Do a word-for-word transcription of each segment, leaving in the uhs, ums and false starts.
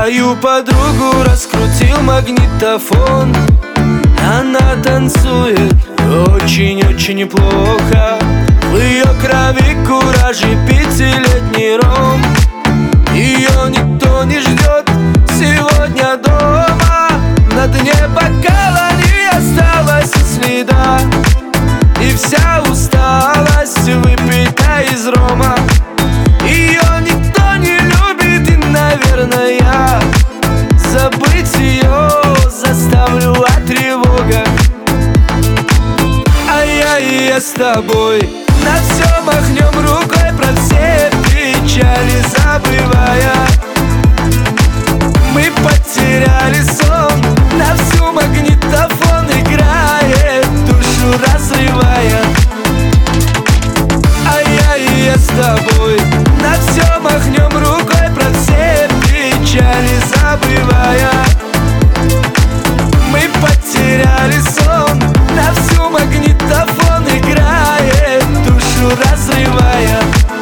Твою подругу раскрутил магнитофон. Она танцует очень-очень неплохо. В ее крови кураж и пятилетний ром. Ее никто не ждет сегодня дома. На дне бокала не осталось и следа. И вся усталость выпита из рома. Ее никто не любит, и, наверное, забыть ее заставлю от тревога. А я и я с тобой на все махнем рукой, про все печали забывая. Мы потеряли сон, на всю магнитофон играет, душу разрывая. А я и я с тобой на все махнем рукой, про все печали забывая. Мы потеряли сон, на всю магнитофон играет, душу разрывая.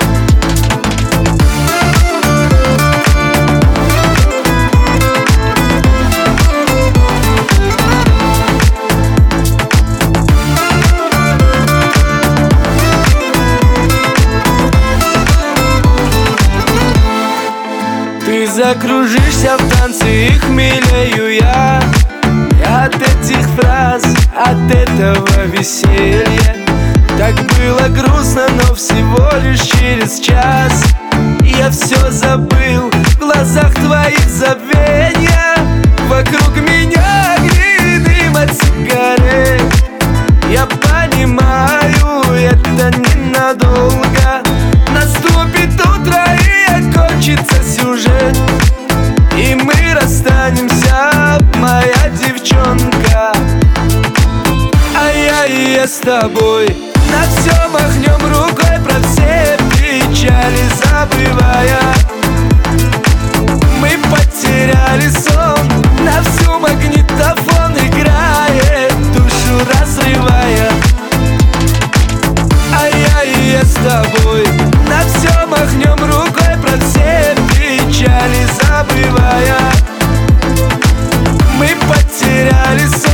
Ты закружишься в танце, и хмелею я от этих фраз, от этого веселья. Так было грустно, но всего лишь через час я все забыл, в глазах твоих забвенья. Вокруг меня огни, дым от сигарет. Я понимаю, это ненадолго. Наступит утро и окончится сюжет, и мы расстанемся, моя девчонка. А я и я с тобой на все махнем рукой, про все печали забывая. Мы потеряли сон, на всю магнитофон играет, душу разрывая. А я и я с тобой на все махнем рукой, про все печали забывая. Мы потеряли сон.